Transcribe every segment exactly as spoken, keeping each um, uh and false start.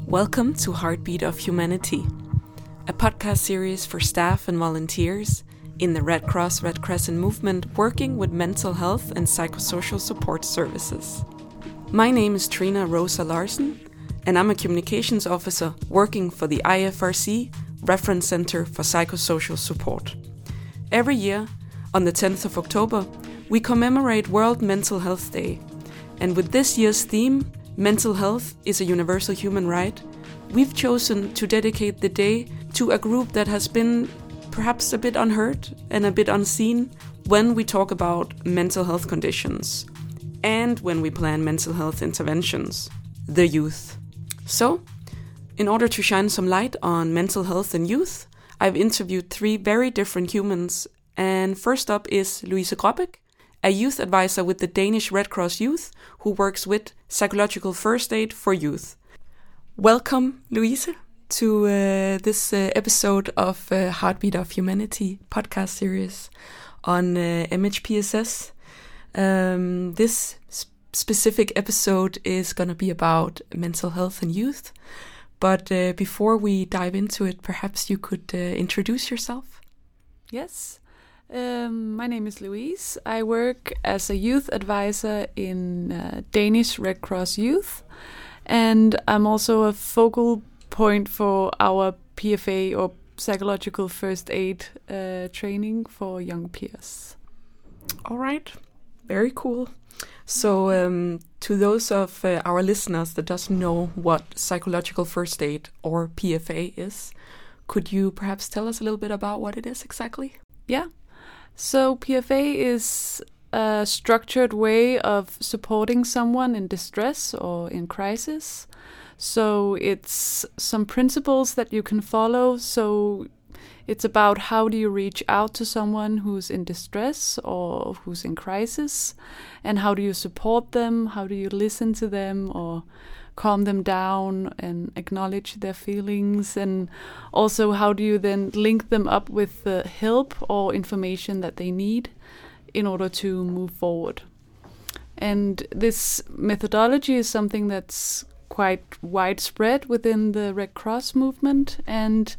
Welcome to Heartbeat of Humanity, a podcast series for staff and volunteers in the Red Cross Red Crescent movement working with mental health and psychosocial support services. My name is Trina Rosa Larsen, and I'm a communications officer working for the I F R C Reference Center for Psychosocial Support. Every year, on the tenth of October, we commemorate World Mental Health Day, and with this year's theme, Mental Health is a Universal Human Right, we've chosen to dedicate the day to a group that has been perhaps a bit unheard and a bit unseen when we talk about mental health conditions and when we plan mental health interventions, the youth. So, in order to shine some light on mental health and youth, I've interviewed three very different humans, and first up is Louise Grobæk, a youth advisor with the Danish Red Cross Youth who works with psychological first aid for youth. Welcome, Louise, to uh, this uh, episode of uh, Heartbeat of Humanity podcast series on uh, M H P S S. Um, this sp- specific episode is going to be about mental health and youth. But uh, before we dive into it, perhaps you could uh, introduce yourself? Yes. Um, my name is Louise. I work as a youth advisor in uh, Danish Red Cross Youth, and I'm also a focal point for our P F A or psychological first aid uh, training for young peers. All right, very cool. So um, to those of uh, our listeners that doesn't know what psychological first aid or P F A is, could you perhaps tell us a little bit about what it is exactly? Yeah. So P F A is a structured way of supporting someone in distress or in crisis. So it's some principles that you can follow. So it's about how do you reach out to someone who's in distress or who's in crisis, and how do you support them? How do you listen to them or calm them down and acknowledge their feelings? And also, how do you then link them up with the help or information that they need in order to move forward? And this methodology is something that's quite widespread within the Red Cross movement, and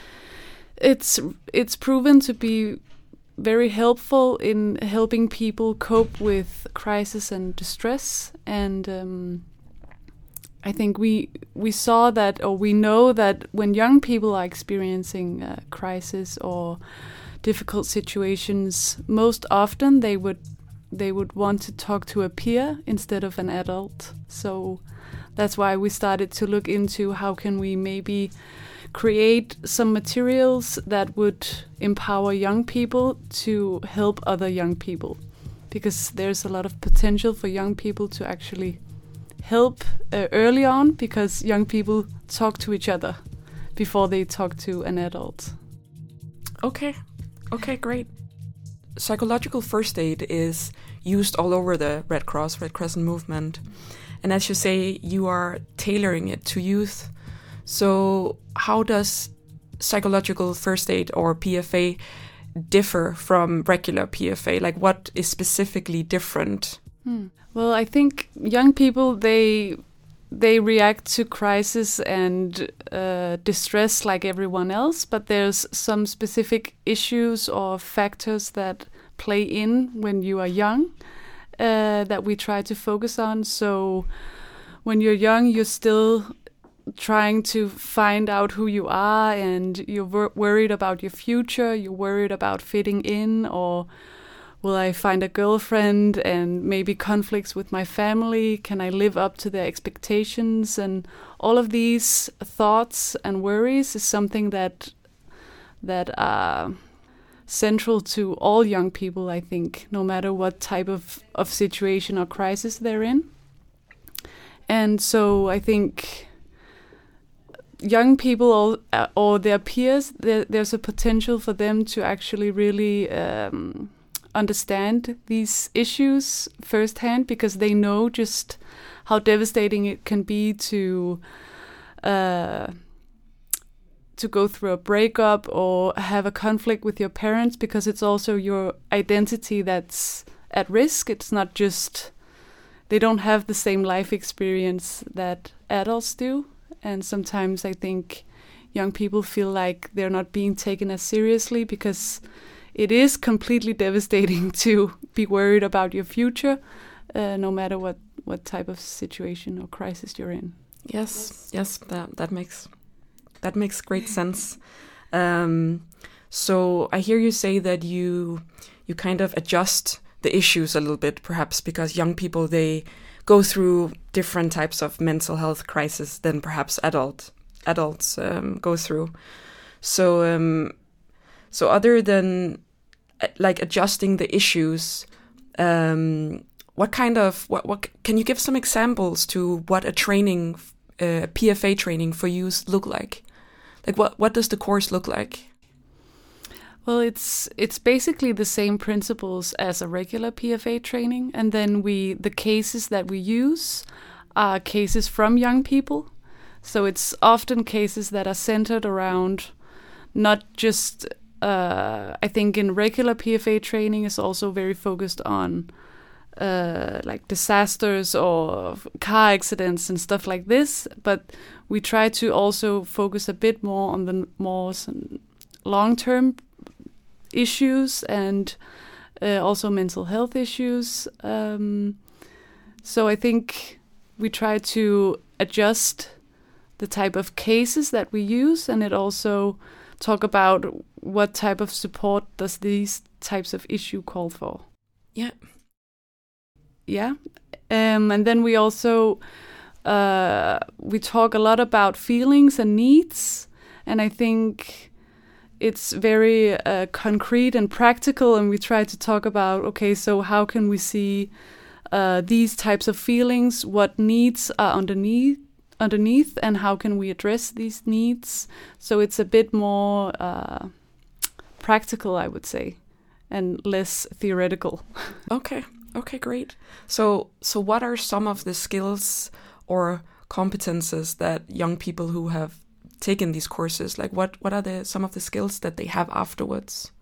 it's it's proven to be very helpful in helping people cope with crisis and distress. And um, I think we we saw that, or we know that when young people are experiencing a crisis or difficult situations, most often they would they would want to talk to a peer instead of an adult. So that's why we started to look into how can we maybe create some materials that would empower young people to help other young people, because there's a lot of potential for young people to actually help uh, early on, because young people talk to each other before they talk to an adult. Okay, okay, great. Psychological first aid is used all over the Red Cross, Red Crescent movement. And as you say, you are tailoring it to youth. So how does psychological first aid or P F A differ from regular P F A? Like, what is specifically different? Hmm. Well, I think young people, they they react to crisis and uh, distress like everyone else, but there's some specific issues or factors that play in when you are young uh, that we try to focus on. So when you're young, you're still trying to find out who you are, and you're wor- worried about your future, you're worried about fitting in, or will I find a girlfriend, and maybe conflicts with my family? Can I live up to their expectations? And all of these thoughts and worries is something that that are central to all young people, I think, no matter what type of, of situation or crisis they're in. And so I think young people or, uh, or their peers, there, there's a potential for them to actually really Um, understand these issues firsthand, because they know just how devastating it can be to uh, to go through a breakup or have a conflict with your parents, because it's also your identity that's at risk. It's not just, they don't have the same life experience that adults do. and sometimes I think young people feel like they're not being taken as seriously because it is completely devastating to be worried about your future, uh, no matter what, what type of situation or crisis you're in. Yes, yes, that that makes that makes great sense. Um, so I hear you say that you you kind of adjust the issues a little bit, perhaps because young people, they go through different types of mental health crisis than perhaps adult adults um, go through. So um, so other than uh, like adjusting the issues, um, what kind of what what can you give some examples to what a training, uh, P F A training for youth look like? Like what what does the course look like? Well, it's it's basically the same principles as a regular P F A training, and then we the cases that we use are cases from young people. So it's often cases that are centered around not just uh, I think in regular P F A training is also very focused on uh, like disasters or car accidents and stuff like this, but we try to also focus a bit more on the more long-term issues and uh, also mental health issues. Um, so I think we try to adjust the type of cases that we use, and it also talk about what type of support does these types of issue call for. Yeah. Yeah. Um, and then we also uh, we talk a lot about feelings and needs, and I think it's very uh, concrete and practical, and we try to talk about, okay, so how can we see uh, these types of feelings, what needs are underneath, underneath, and how can we address these needs? So it's a bit more uh, practical, I would say, and less theoretical. Okay, okay, great. So, so what are some of the skills or competences that young people who have taken these courses, like what what are the some of the skills that they have afterwards?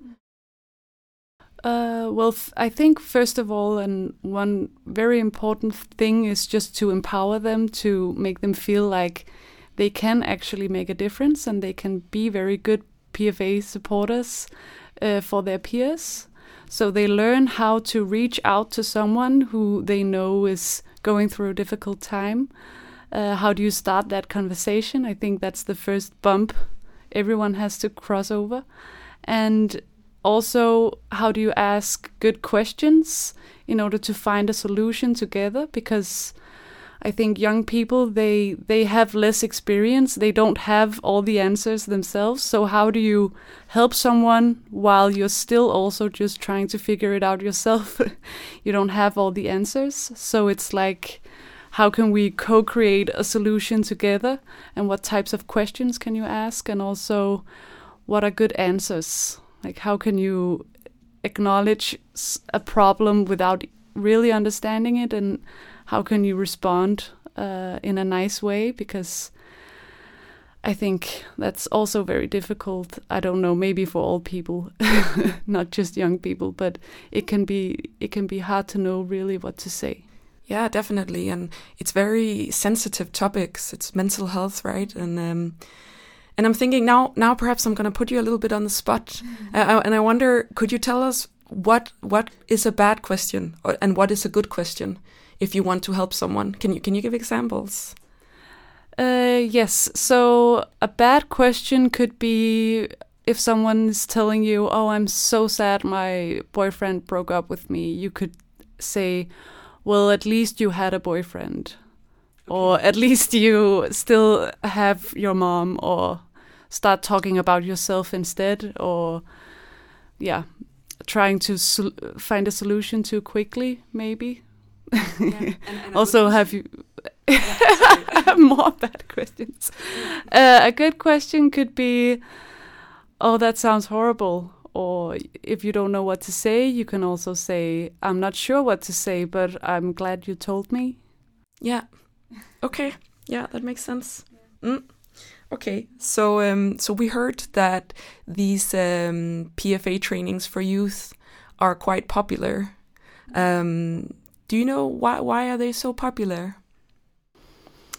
Uh, well, f- I think first of all, and one very important thing is just to empower them, to make them feel like they can actually make a difference and they can be very good P F A supporters uh, for their peers. So they learn how to reach out to someone who they know is going through a difficult time. Uh, how do you start that conversation? I think that's the first bump everyone has to cross over. And also, how do you ask good questions in order to find a solution together? Because I think young people, they they have less experience. They don't have all the answers themselves. So how do you help someone while you're still also just trying to figure it out yourself? You don't have all the answers. So it's like, how can we co-create a solution together? And what types of questions can you ask? And also, what are good answers? Like, how can you acknowledge a problem without really understanding it? And how can you respond uh, in a nice way? Because I think that's also very difficult. I don't know, maybe for all people, not just young people, but it can be it can be hard to know really what to say. Yeah, definitely. And it's very sensitive topics. It's mental health, right? And um, and I'm thinking now, now perhaps I'm going to put you a little bit on the spot. Mm-hmm. Uh, and I wonder, could you tell us what what is a bad question or, and what is a good question if you want to help someone? Can you can you give examples? Uh, yes. So a bad question could be if someone is telling you, "Oh, I'm so sad my boyfriend broke up with me." You could say, well, at least you had a boyfriend, okay. Or at least you still have your mom, or start talking about yourself instead, or yeah, trying to sol- find a solution too quickly, maybe. Yeah, and, and also, have you yeah, more bad questions? Uh, a good question could be, "Oh, that sounds horrible." Or if you don't know what to say, you can also say, "I'm not sure what to say, but I'm glad you told me." Yeah. Okay. Yeah, that makes sense. Mm. Okay. So um, so we heard that these um, P F A trainings for youth are quite popular. Um, do you know why why are they so popular?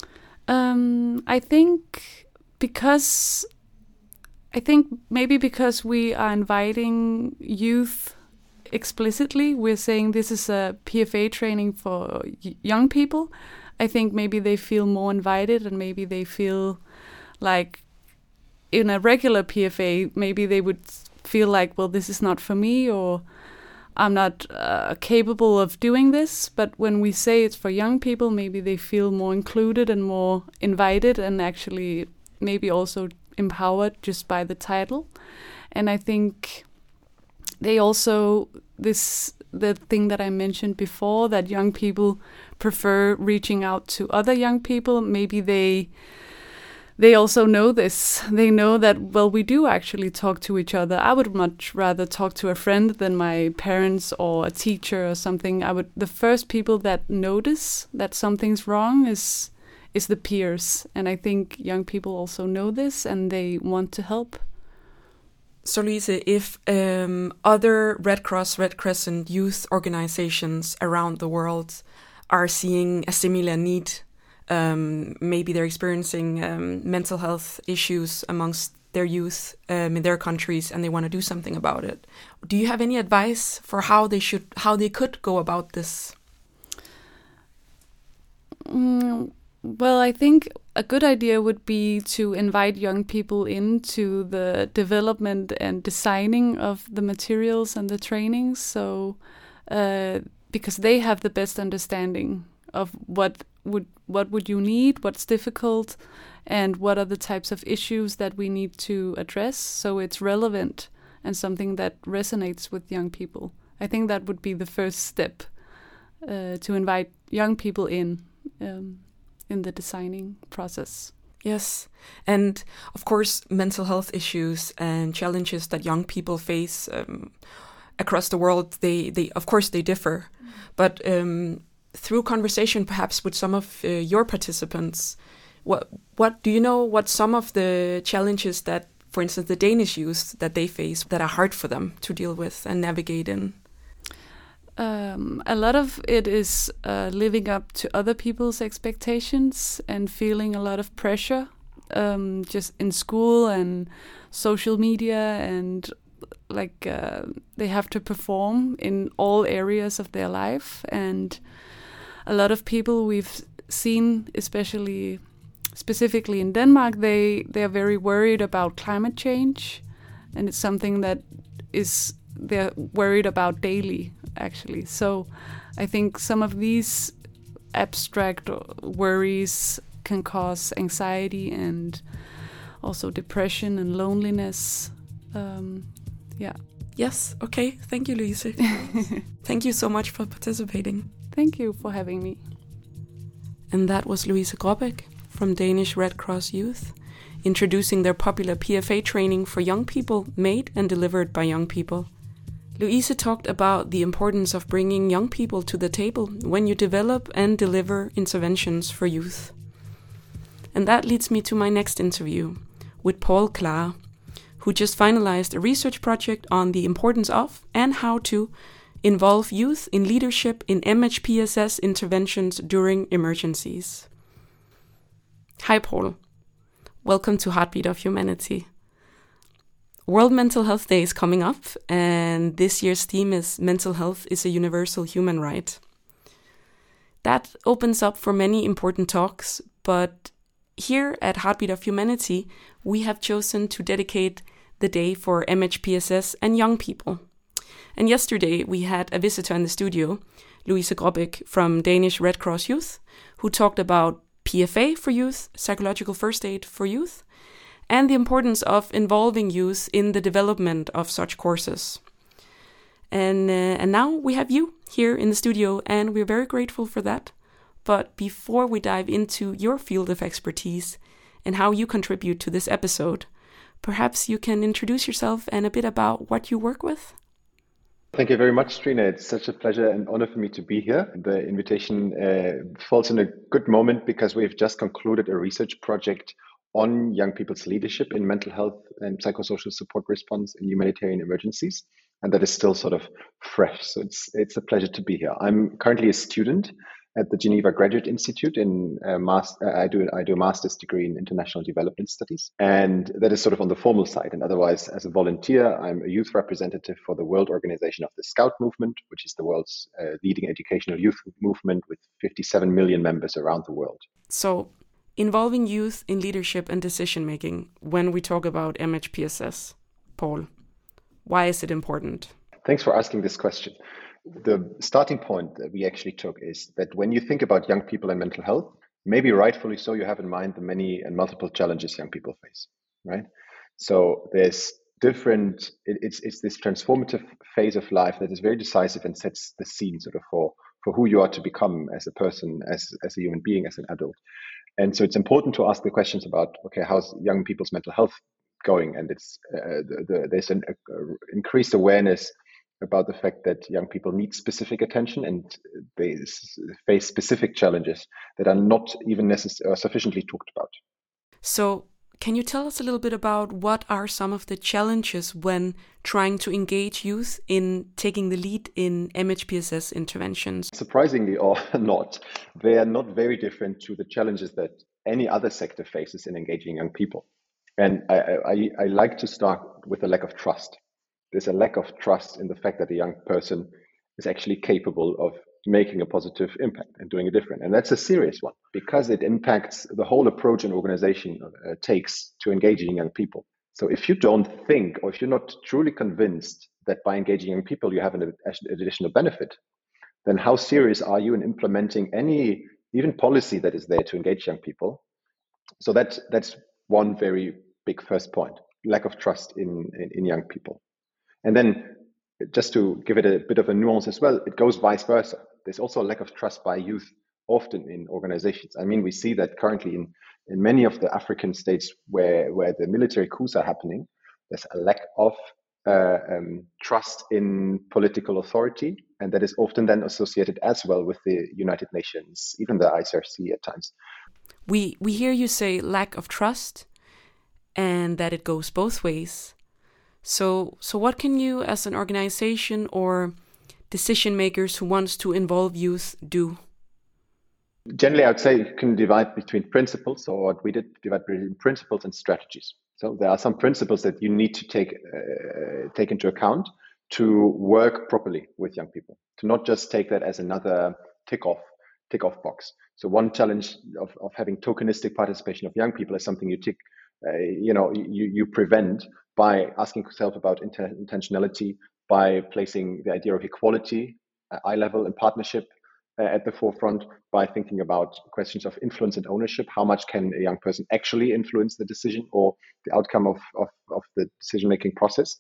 Um, I think because I think maybe because we are inviting youth explicitly, we're saying this is a P F A training for y- young people. I think maybe they feel more invited, and maybe they feel like in a regular P F A, maybe they would feel like, well, this is not for me, or I'm not uh, capable of doing this. But when we say it's for young people, maybe they feel more included and more invited, and actually maybe also empowered just by the title. And I think they also, this the thing that I mentioned before, that young people prefer reaching out to other young people. Maybe they they also know this. They know that, well, we do actually talk to each other. I would much rather talk to a friend than my parents or a teacher or something. I would the first people that notice that something's wrong is is the peers. And I think young people also know this, and they want to help. So, Louise, if um, other Red Cross, Red Crescent youth organizations around the world are seeing a similar need, um, maybe they're experiencing um, mental health issues amongst their youth um, in their countries, and they want to do something about it, do you have any advice for how they should, how they could go about this? Mm. Well, I think a good idea would be to invite young people into the development and designing of the materials and the trainings. So, uh, because they have the best understanding of what would what would you need, what's difficult, and what are the types of issues that we need to address. So it's relevant and something that resonates with young people. I think that would be the first step, uh, to invite young people in. Um, in the designing process. Yes. And of course, mental health issues and challenges that young people face um, across the world, they, they of course, they differ. Mm. But um, through conversation, perhaps with some of uh, your participants, what what do you know what some of the challenges that, for instance, the Danish youth that they face that are hard for them to deal with and navigate in? Um, a lot of it is uh, living up to other people's expectations and feeling a lot of pressure, um, just in school and social media, and like uh, they have to perform in all areas of their life. And a lot of people we've seen, especially specifically in Denmark, they they are very worried about climate change, and it's something that is they're worried about daily, actually. So I think some of these abstract worries can cause anxiety and also depression and loneliness. Um, yeah. Yes. Okay. Thank you, Louise. Thank you so much for participating. Thank you for having me. And that was Louise Gråbæk from Danish Red Cross Youth, introducing their popular P F A training for young people, made and delivered by young people. Louise talked about the importance of bringing young people to the table when you develop and deliver interventions for youth. And that leads me to my next interview with Paul Klar, who just finalized a research project on the importance of and how to involve youth in leadership in M H P S S interventions during emergencies. Hi, Paul. Welcome to Heartbeat of Humanity. World Mental Health Day is coming up, and this year's theme is Mental Health is a Universal Human Right. That opens up for many important talks, but here at Heartbeat of Humanity, we have chosen to dedicate the day for M H P S S and young people. And yesterday we had a visitor in the studio, Louise Gråbæk from Danish Red Cross Youth, who talked about P F A for youth, psychological first aid for youth, and the importance of involving youth in the development of such courses. And, uh, and now we have you here in the studio, and we're very grateful for that. But before we dive into your field of expertise and how you contribute to this episode, perhaps you can introduce yourself and a bit about what you work with? Thank you very much, Trina. It's such a pleasure and honor for me to be here. The invitation uh, falls in a good moment because we've just concluded a research project on young people's leadership in mental health and psychosocial support response in humanitarian emergencies. And that is still sort of fresh. So it's it's a pleasure to be here. I'm currently a student at the Geneva Graduate Institute in uh, master, I do I do a master's degree in international development studies, and that is sort of on the formal side. And otherwise, as a volunteer, I'm a youth representative for the World Organization of the Scout Movement, which is the world's uh, leading educational youth movement with fifty-seven million members around the world. So, involving youth in leadership and decision making when we talk about M H P S S, Paul, why is it important? Thanks for asking this question. The starting point that we actually took is that when you think about young people and mental health, maybe rightfully so, you have in mind the many and multiple challenges young people face, right? So there's different, it, it's it's this transformative phase of life that is very decisive and sets the scene sort of for, for who you are to become as a person, as, as a human being, as an adult. And so it's important to ask the questions about, okay, how's young people's mental health going? And it's uh, the, the, there's an uh, increased awareness about the fact that young people need specific attention and they face specific challenges that are not even necessarily sufficiently talked about. So can you tell us a little bit about what are some of the challenges when trying to engage youth in taking the lead in M H P S S interventions? Surprisingly or not, they are not very different to the challenges that any other sector faces in engaging young people. And I, I, I like to start with a lack of trust. There's a lack of trust in the fact that a young person is actually capable of making a positive impact and doing a difference. And that's a serious one because it impacts the whole approach an organization uh, takes to engaging young people. So if you don't think, or if you're not truly convinced that by engaging young people you have an additional benefit, then how serious are you in implementing any, even policy that is there to engage young people? So that, that's one very big first point, lack of trust in, in, in young people. And then just to give it a bit of a nuance as well, it goes vice versa. There's also a lack of trust by youth often in organizations. I mean, we see that currently in, in many of the African states where, where the military coups are happening, there's a lack of uh, um, trust in political authority. And that is often then associated as well with the United Nations, even the I C R C at times. We, we hear you say lack of trust and that it goes both ways. So, so what can you, as an organization or decision makers who wants to involve youth, do? Generally, I would say you can divide between principles, or what we did, divide between principles and strategies. So there are some principles that you need to take uh, take into account to work properly with young people, to not just take that as another tick off tick off box. So one challenge of, of having tokenistic participation of young people is something you tick, uh, you know, you, you prevent by asking yourself about inter- intentionality, by placing the idea of equality, uh, eye level and partnership uh, at the forefront, by thinking about questions of influence and ownership. How much can a young person actually influence the decision or the outcome of, of, of the decision-making process?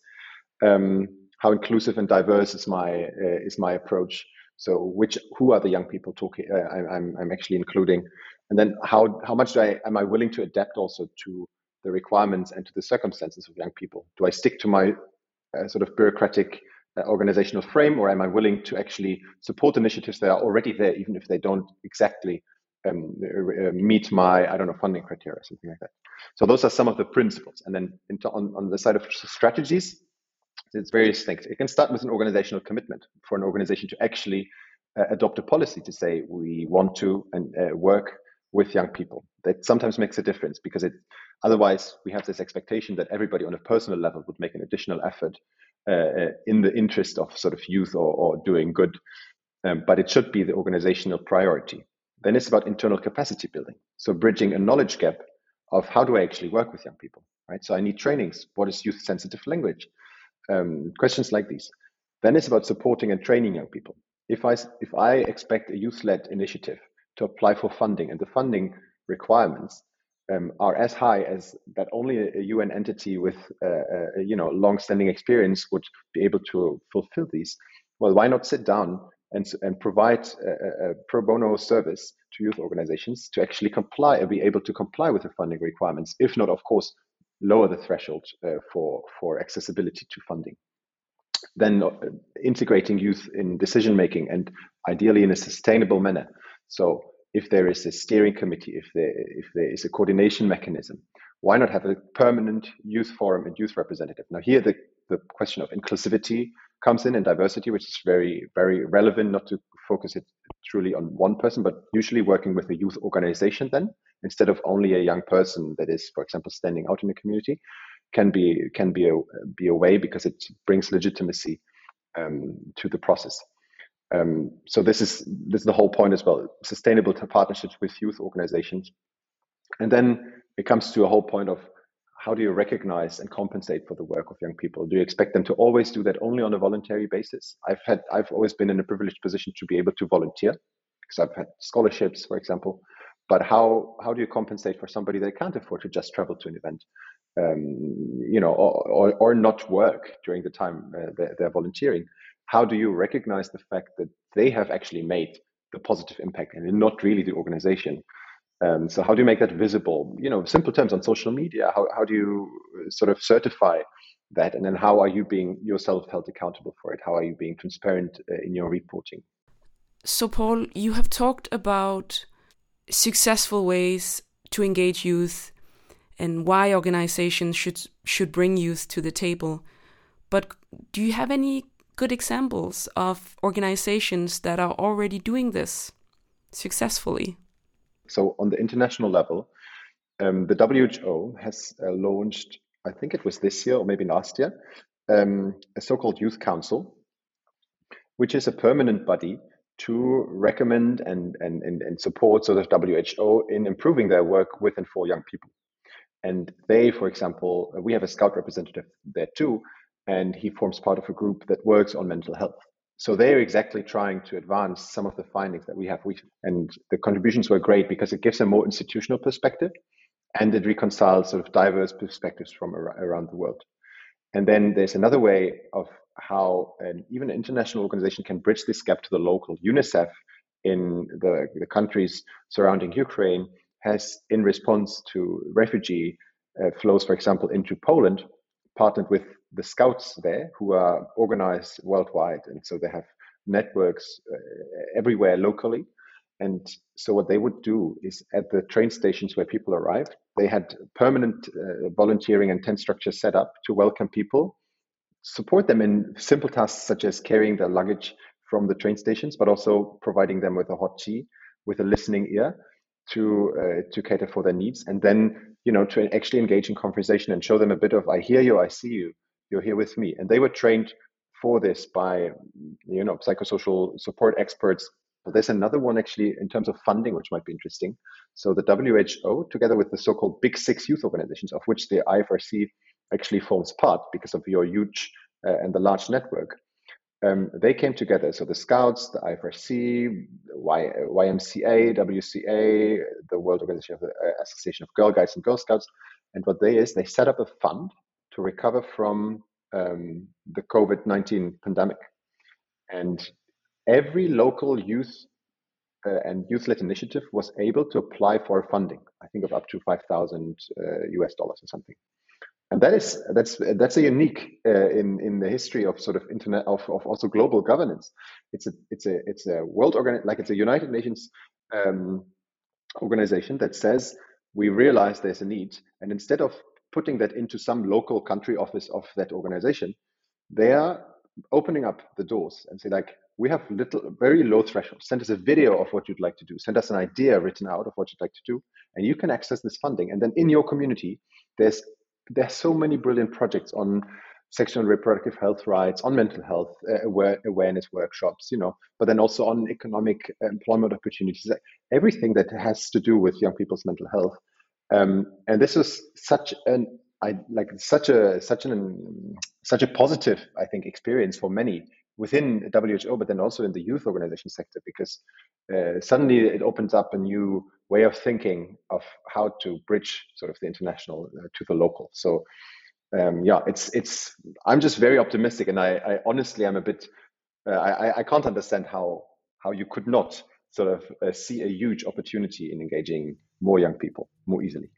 Um, how inclusive and diverse is my uh, is my approach? So, which who are the young people talking? Uh, I, I'm I'm actually including, and then how how much do I am I willing to adapt also to the requirements and to the circumstances of young people? Do I stick to my uh, sort of bureaucratic uh, organizational frame, or am I willing to actually support initiatives that are already there, even if they don't exactly um, uh, meet my I don't know funding criteria, something like that? So those are some of the principles, and then into, on on the side of strategies, it's various things. It can start with an organizational commitment for an organization to actually uh, adopt a policy to say we want to and uh, work with young people. That sometimes makes a difference because it otherwise we have this expectation that everybody on a personal level would make an additional effort uh, in the interest of sort of youth or, or doing good. Um, but it should be the organizational priority. Then it's about internal capacity building. So bridging a knowledge gap of how do I actually work with young people, right? So I need trainings. What is youth sensitive language? Um, questions like these. Then it's about supporting and training young people. If I, if I expect a youth-led initiative to apply for funding and the funding requirements um, are as high as that only a, a U N entity with uh, a, you know long-standing experience would be able to fulfill these, well, why not sit down and, and provide a, a pro bono service to youth organizations to actually comply and be able to comply with the funding requirements, if not, of course, lower the threshold uh, for, for accessibility to funding. Then uh, integrating youth in decision making and ideally in a sustainable manner. So if there is a steering committee, if there, if there is a coordination mechanism, why not have a permanent youth forum and youth representative? Now here the, the question of inclusivity comes in and diversity, which is very, very relevant, not to focus it truly on one person, but usually working with a youth organization then, instead of only a young person that is, for example, standing out in the community, can be can be a be a way, because it brings legitimacy um, to the process. Um, so this is this is the whole point as well: sustainable partnerships with youth organizations. And then it comes to a whole point of, how do you recognize and compensate for the work of young people? Do you expect them to always do that only on a voluntary basis? I've had I've always been in a privileged position to be able to volunteer, because I've had scholarships, for example. But how how do you compensate for somebody that can't afford to just travel to an event, um, you know, or, or or not work during the time uh, they're, they're volunteering? How do you recognize the fact that they have actually made the positive impact and not really the organization? Um, so how do you make that visible? You know, simple terms on social media. How how do you sort of certify that? And then how are you being yourself held accountable for it? How are you being transparent uh, in your reporting? So, Paul, you have talked about successful ways to engage youth and why organizations should should bring youth to the table. But do you have any good examples of organizations that are already doing this successfully? So on the international level, um, the W H O has uh, launched, I think it was this year or maybe last year, um, a so-called Youth Council, which is a permanent body to recommend and, and, and, and support sort of W H O in improving their work with and for young people. And they, for example, we have a Scout representative there too, and he forms part of a group that works on mental health. So they're exactly trying to advance some of the findings that we have. And the contributions were great because it gives a more institutional perspective, and it reconciles sort of diverse perspectives from around the world. And then there's another way of how an, even an international organization can bridge this gap to the local. UNICEF in the, the countries surrounding Ukraine has, in response to refugee uh, flows, for example, into Poland, partnered with the Scouts there, who are organized worldwide. And so they have networks uh, everywhere locally. And so what they would do is, at the train stations where people arrive, they had permanent uh, volunteering and tent structures set up to welcome people, support them in simple tasks such as carrying their luggage from the train stations, but also providing them with a hot tea, with a listening ear to uh, to cater for their needs. And then, you know, to actually engage in conversation and show them a bit of, I hear you, I see you, you're here with me. And they were trained for this by, you know, psychosocial support experts. But there's another one actually in terms of funding, which might be interesting. So the W H O, together with the so-called Big Six youth organizations, of which the I F R C actually forms part because of your huge uh, and the large network, um, they came together. So the Scouts, the I F R C, y, YMCA, W C A, the World Organization of the uh, Association of Girl Guides and Girl Scouts. And what they is, they set up a fund to recover from um, the COVID nineteen pandemic. And every local youth uh, and youth-led initiative was able to apply for funding, I think of up to five thousand uh, U S dollars or something. And that is that's that's a unique uh, in in the history of sort of internet of, of also global governance. It's a it's a it's a world organ like it's a United Nations um, organization that says we realize there's a need, and instead of putting that into some local country office of that organization, they are opening up the doors and say, like, we have little, very low thresholds. Send us a video of what you'd like to do. Send us an idea written out of what you'd like to do, and you can access this funding. And then in your community, there's there's so many brilliant projects on sexual and reproductive health rights, on mental health uh, aware, awareness workshops, you know, but then also on economic employment opportunities, everything that has to do with young people's mental health. Um, and this was such an I like such a such an such a positive, I think, experience for many within W H O, but then also in the youth organization sector, because uh, suddenly it opens up a new way of thinking of how to bridge sort of the international uh, to the local. So um, yeah, it's it's. I'm just very optimistic, and I, I honestly am a bit. Uh, I I can't understand how how you could not sort of uh, see a huge opportunity in engaging more young people more easily.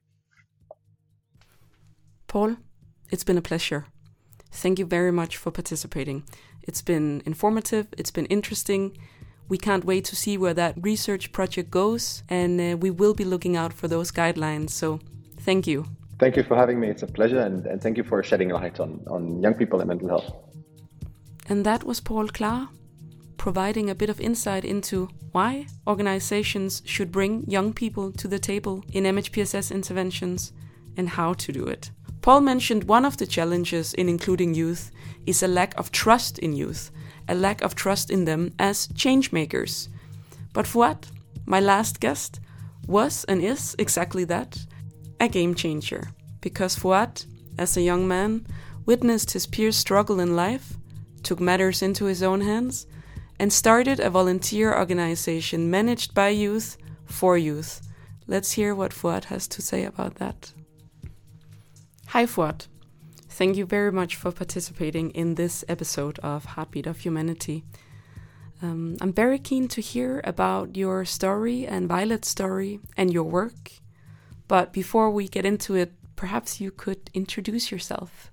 Paul, it's been a pleasure. Thank you very much for participating. It's been informative, it's been interesting. We can't wait to see where that research project goes, and uh, we will be looking out for those guidelines. So thank you. Thank you for having me. It's a pleasure, and, and thank you for shedding light on, on young people and mental health. And that was Paul Klar. providing a bit of insight into why organizations should bring young people to the table in M H P S S interventions and how to do it. Paul mentioned one of the challenges in including youth is a lack of trust in youth, a lack of trust in them as change makers. But Fouad, my last guest, was and is exactly that, a game changer. Because Fouad, as a young man, witnessed his peers struggle in life, took matters into his own hands, and started a volunteer organization managed by youth for youth. Let's hear what Fouad has to say about that. Hi Fouad, thank you very much for participating in this episode of Heartbeat of Humanity. Um, I'm very keen to hear about your story and Violet's story and your work. But before we get into it, perhaps you could introduce yourself.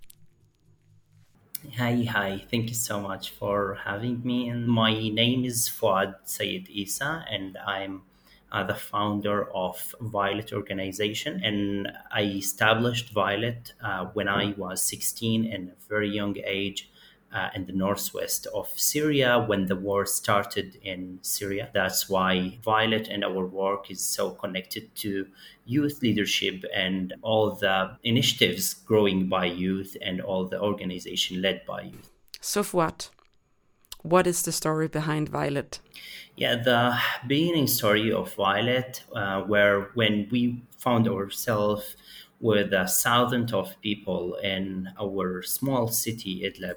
Hi, hi. Thank you so much for having me. And my name is Fouad Sayed Isa, and I'm uh, the founder of Violet Organization. And I established Violet uh, when I was sixteen, in a very young age, uh, in the northwest of Syria when the war started in Syria. That's why Violet and our work is so connected to youth leadership and all the initiatives growing by youth and all the organization led by youth. So Fouad, what is the story behind Violet? Yeah, the beginning story of Violet, uh, where when we found ourselves with a thousand of people in our small city, Idlib,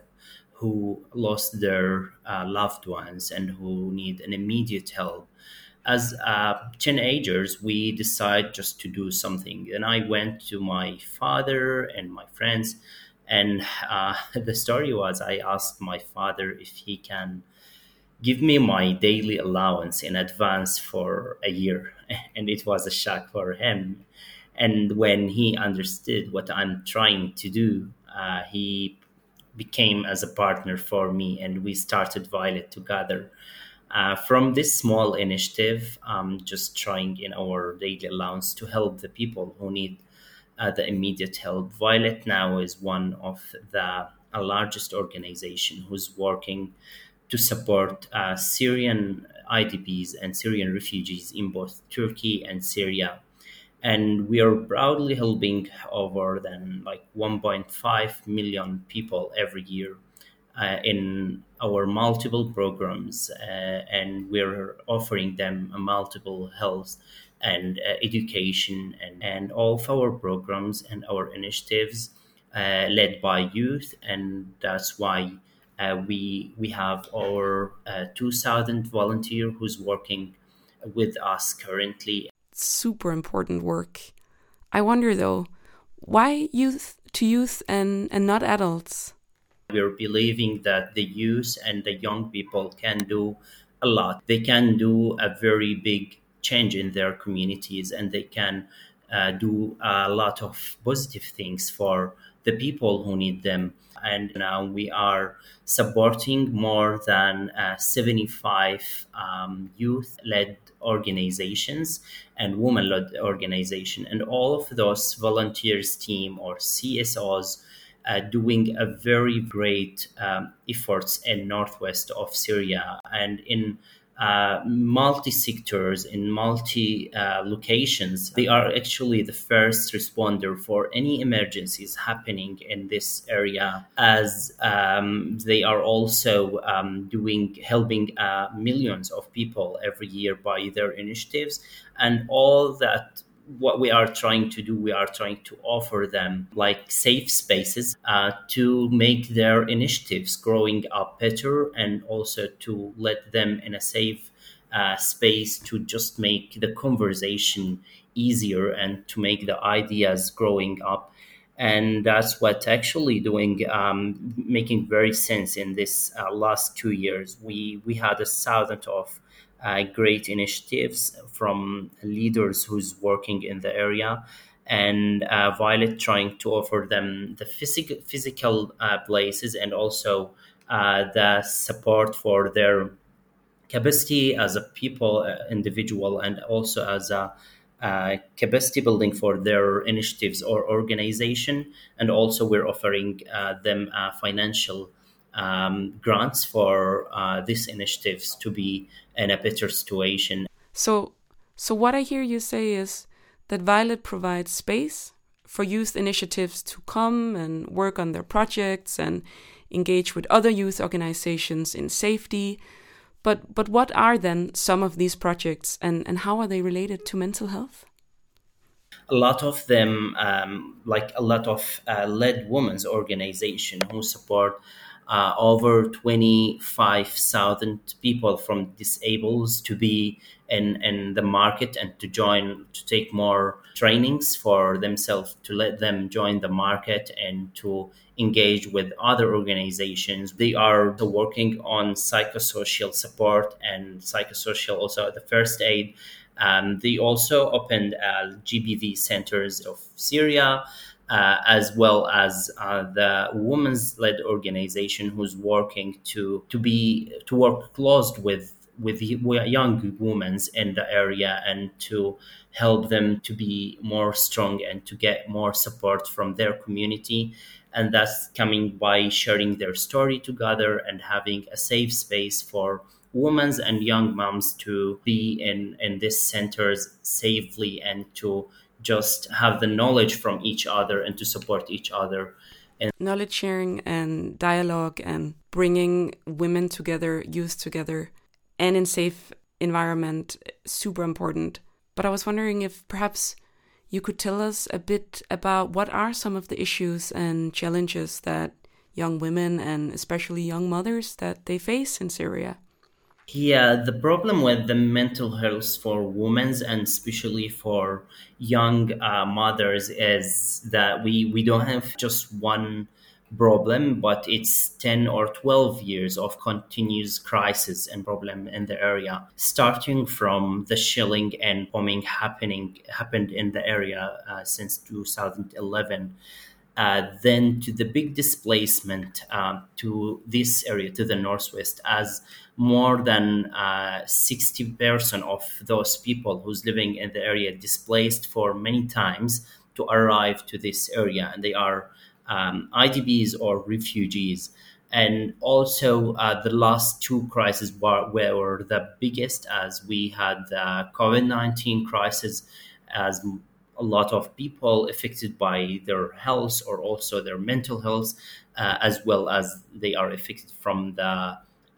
who lost their uh, loved ones and who need an immediate help. As uh, teenagers, we decided just to do something. And I went to my father and my friends. And uh, the story was I asked my father if he can give me my daily allowance in advance for a year. And it was a shock for him. And when he understood what I'm trying to do, uh, he became as a partner for me, and we started Violet together. Uh, from this small initiative, um, just trying in our daily allowance to help the people who need uh, the immediate help. Violet now is one of the uh, largest organization who's working to support uh, Syrian I D Ps and Syrian refugees in both Turkey and Syria. And we are proudly helping over than like one point five million people every year uh, in our multiple programs. Uh, and we're offering them a multiple health and uh, education and, and all of our programs and our initiatives uh, led by youth. And that's why uh, we, we have our uh, two thousand volunteer who's working with us currently. Super important work. I wonder though, why youth to youth and, and not adults? We're believing that the youth and the young people can do a lot. They can do a very big change in their communities, and they can uh, do a lot of positive things for the people who need them. And now we are supporting more than uh, seventy-five um, youth-led organizations and women-led organizations. And all of those volunteers team or C S Os uh, doing a very great um, efforts in northwest of Syria and in Uh, multi-sectors in multi-locations. Uh, they are actually the first responder for any emergencies happening in this area, as um, they are also um, doing helping uh, millions of people every year by their initiatives. And all that what we are trying to do, we are trying to offer them like safe spaces uh, to make their initiatives growing up better, and also to let them in a safe uh, space to just make the conversation easier and to make the ideas growing up. And that's what actually doing, um, making very sense in this uh, last two years. We, we had a thousand of Uh, great initiatives from leaders who's working in the area, and uh, Violet trying to offer them the physical physical uh, places and also uh, the support for their capacity as a people, uh, individual, and also as a uh, capacity building for their initiatives or organization. And also we're offering uh, them uh, financial um, grants for uh, these initiatives to be in a better situation. So, so what I hear you say is that Violet provides space for youth initiatives to come and work on their projects and engage with other youth organizations in safety. But but what are then some of these projects, and, and how are they related to mental health? A lot of them, um, like a lot of uh, led women's organization who support uh, over twenty-five thousand people from disables to be in, in the market and to join, to take more trainings for themselves, to let them join the market and to engage with other organizations. They are working on psychosocial support and psychosocial, also the first aid. Um, they also opened uh, G B V centers of Syria, uh, as well as uh, the women's-led organization who's working to to be to work close with with young women in the area and to help them to be more strong and to get more support from their community. And that's coming by sharing their story together and having a safe space for women and young moms to be in, in these centers safely and to just have the knowledge from each other and to support each other. And knowledge sharing and dialogue and bringing women together, youth together, and in safe environment, super important. But I was wondering if perhaps you could tell us a bit about what are some of the issues and challenges that young women and especially young mothers that they face in Syria. Yeah, the problem with the mental health for women and especially for young uh, mothers is that we, we don't have just one problem, but it's ten or twelve years of continuous crisis and problem in the area, starting from the shelling and bombing happening happened in the area uh, since two thousand eleven. Uh, then to the big displacement uh, to this area, to the northwest, as more than uh, sixty percent of those people who's living in the area displaced for many times to arrive to this area. And they are um, I D Bs or refugees. And also uh, the last two crises were, were the biggest, as we had the COVID nineteen crisis, as a lot of people affected by their health or also their mental health, uh, as well as they are affected from the,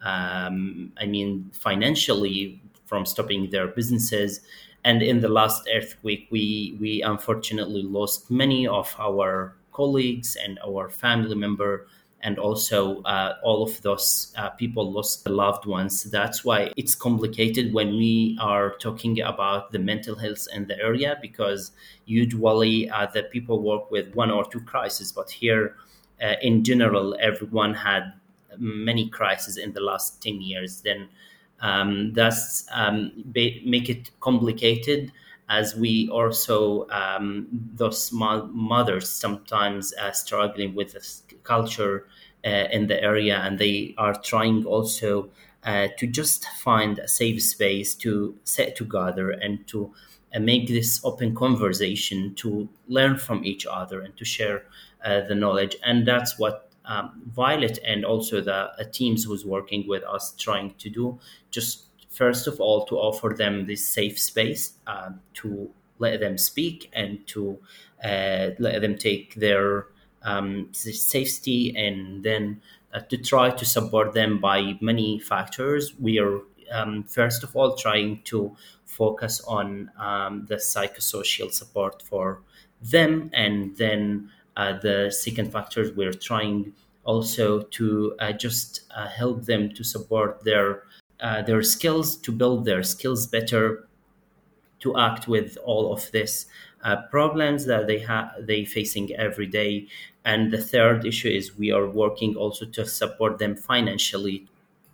um, I mean, financially from stopping their businesses. And in the last earthquake, we, we unfortunately lost many of our colleagues and our family member. And also uh, all of those uh, people lost their loved ones. That's why it's complicated when we are talking about the mental health in the area, because usually uh, the people work with one or two crises. But here, uh, in general, everyone had many crises in the last ten years. Then um, that's um, ba- make it complicated, as we also, um, those mo- mothers sometimes uh, struggling with this culture uh, in the area, and they are trying also uh, to just find a safe space to sit together and to uh, make this open conversation, to learn from each other and to share uh, the knowledge. And that's what um, Violet and also the uh, teams who's working with us trying to do, just first of all, to offer them this safe space, uh, to let them speak and to uh, let them take their um, safety, and then uh, to try to support them by many factors. We are, um, first of all, trying to focus on um, the psychosocial support for them. And then uh, the second factor, we're trying also to uh, just uh, help them to support their Uh, their skills, to build their skills better, to act with all of this uh, problems that they have they facing every day. And the third issue is we are working also to support them financially.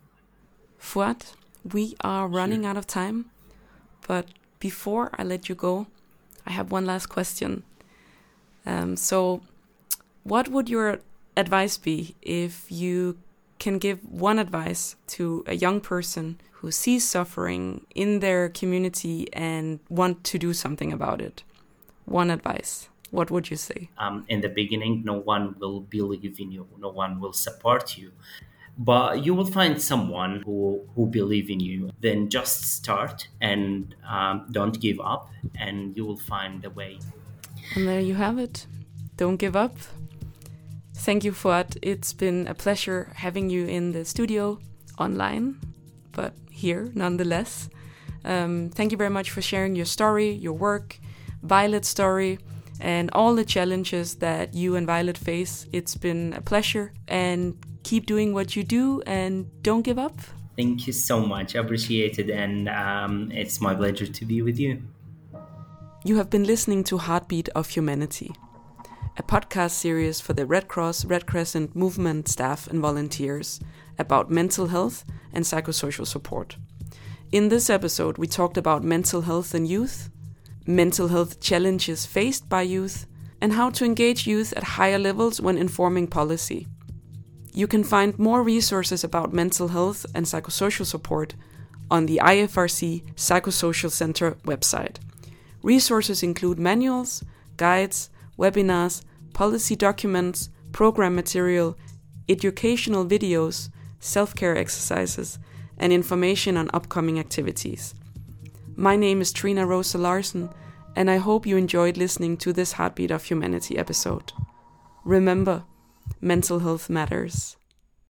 Fouad, we are running Sure. out of time, but before I let you go, I have one last question. Um, so, what would your advice be if you can give one advice to a young person who sees suffering in their community and want to do something about it? One advice. What would you say? Um, in the beginning, no one will believe in you. No one will support you. but you will find someone who, who believe in you. Then just start and um, don't give up, and you will find a way. And there you have it. Don't give up. Thank you, Fuad. It's been a pleasure having you in the studio online, but here nonetheless. Um, thank you very much for sharing your story, your work, Violet's story, and all the challenges that you and Violet face. It's been a pleasure, and keep doing what you do and don't give up. Thank you so much. I appreciate it, and um, it's my pleasure to be with you. You have been listening to Heartbeat of Humanity, a podcast series for the Red Cross, Red Crescent movement staff and volunteers about mental health and psychosocial support. In this episode, we talked about mental health and youth, mental health challenges faced by youth, and how to engage youth at higher levels when informing policy. You can find more resources about mental health and psychosocial support on the I F R C Psychosocial Center website. Resources include manuals, guides, webinars, policy documents, program material, educational videos, self-care exercises, and information on upcoming activities. My name is Trina Rosa Larsen, and I hope you enjoyed listening to this Heartbeat of Humanity episode. Remember, mental health matters.